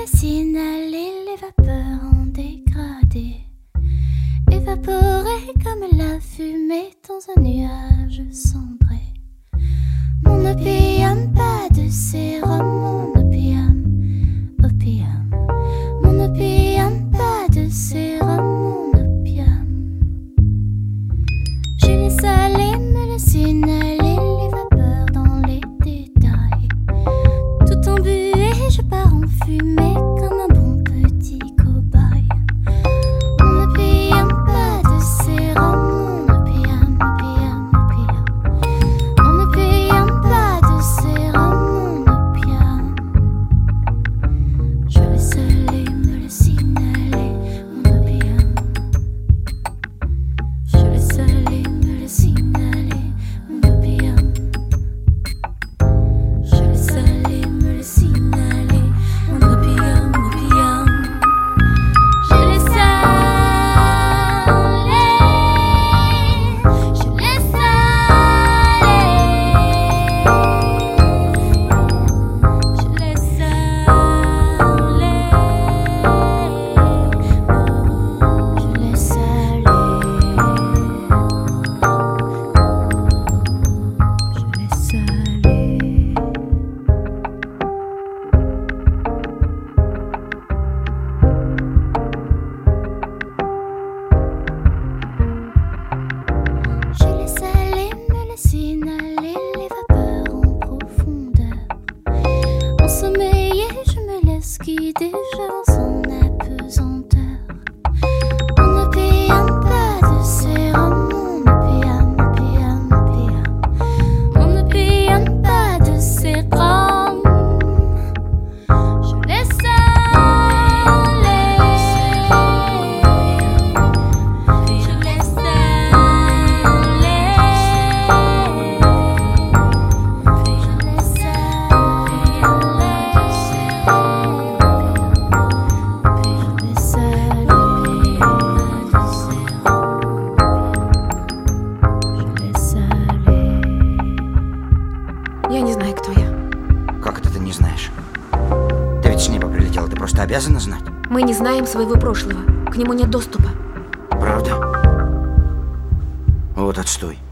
laissine aller, les vapeurs ont dégradé, évaporé comme la fumée dans un nuage cendré. Mon opium, pas de sérum, mon opium, opium. Mon opium, pas de sérum, mon opium. Je laisse aller, me laisse inhaler les vapeurs dans les détails. Tout embué, je pars en fumée comme un bon petit cobaye. Mon opium, pas de sérum, mon opium, opium, opium. Mon opium, pas de sérum, mon opium. Je laisse aller, me laisse inhaler mon opium. Je laisse aller, me laisse inhaler mon opium. Je laisse aller, me laisse inhaler mon opium, opium. Je laisse aller, je laisse aller, je laisse me laisse inhaler les vapeurs en profondeur. Ensommeillée, je me laisse guider, j'avance en apesanteur. Mon opium, pas de sérum, mon opium, opium, opium. Mon opium, pas de sérum. Je laisse aller, je laisse Я не знаю, кто я. Как это ты не знаешь? Ты ведь с неба прилетела, ты просто обязана знать. Мы не знаем своего прошлого. К нему нет доступа. Правда? Вот отстой.